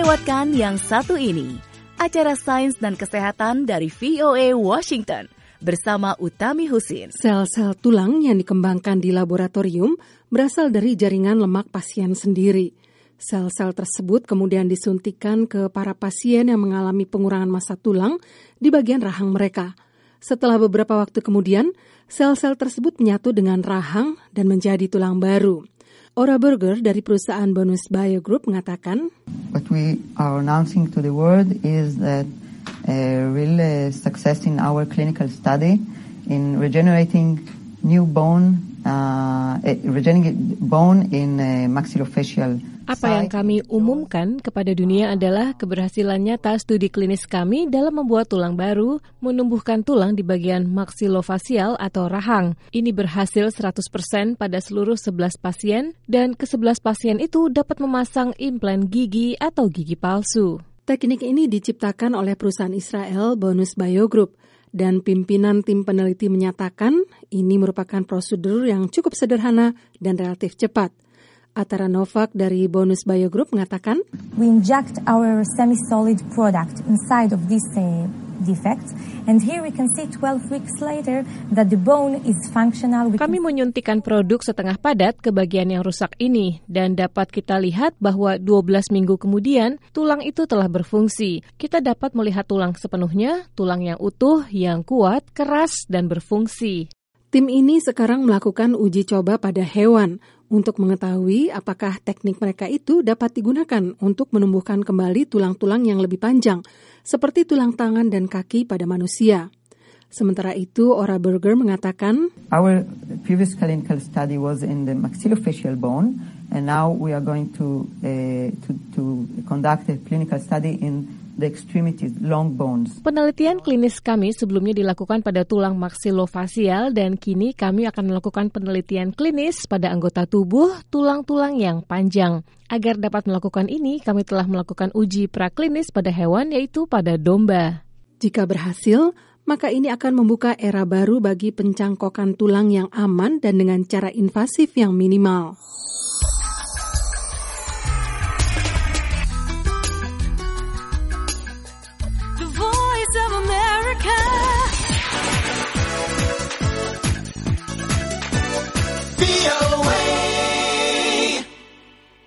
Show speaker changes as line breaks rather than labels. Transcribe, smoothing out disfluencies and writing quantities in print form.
lewatkan yang satu ini, acara sains dan kesehatan dari VOA Washington bersama Utami Husin.
Sel-sel tulang yang dikembangkan di laboratorium berasal dari jaringan lemak pasien sendiri. Sel-sel tersebut kemudian disuntikan ke para pasien yang mengalami pengurangan massa tulang di bagian rahang mereka. Setelah beberapa waktu kemudian, sel-sel tersebut menyatu dengan rahang dan menjadi tulang baru. Ora Berger dari perusahaan Bonus Bio Group mengatakan,
what we are announcing to the world is that a real success in our clinical study in regenerating new bone, regenerating bone in maxillofacial.
Apa yang kami umumkan kepada dunia adalah keberhasilan nyata studi klinis kami dalam membuat tulang baru, menumbuhkan tulang di bagian maksilofasial atau rahang. Ini berhasil 100% pada seluruh 11 pasien, dan ke-11 pasien itu dapat memasang implan gigi atau gigi palsu.
Teknik ini diciptakan oleh perusahaan Israel Bonus Bio Group, dan pimpinan tim peneliti menyatakan ini merupakan prosedur yang cukup sederhana dan relatif cepat. Atara Novak dari Bonus Bio Group mengatakan,
we inject our semi-solid product inside of this defect, and here we can see 12 weeks later that the bone is functional.
Kami menyuntikkan produk setengah padat ke bagian yang rusak ini, dan dapat kita lihat bahwa 12 minggu kemudian tulang itu telah berfungsi. Kita dapat melihat tulang sepenuhnya, tulang yang utuh, yang kuat, keras, dan berfungsi.
Tim ini sekarang melakukan uji coba pada hewan untuk mengetahui apakah teknik mereka itu dapat digunakan untuk menumbuhkan kembali tulang-tulang yang lebih panjang, seperti tulang tangan dan kaki pada manusia. Sementara itu, Ora Berger mengatakan,
our previous clinical study was in the maxillofacial bone, and now we are going to conduct a clinical study in the extremities, long bones.
Penelitian klinis kami sebelumnya dilakukan pada tulang maksilofasial, dan kini kami akan melakukan penelitian klinis pada anggota tubuh tulang-tulang yang panjang. Agar dapat melakukan ini, kami telah melakukan uji praklinis pada hewan, yaitu pada domba.
Jika berhasil, maka ini akan membuka era baru bagi pencangkokan tulang yang aman dan dengan cara invasif yang minimal.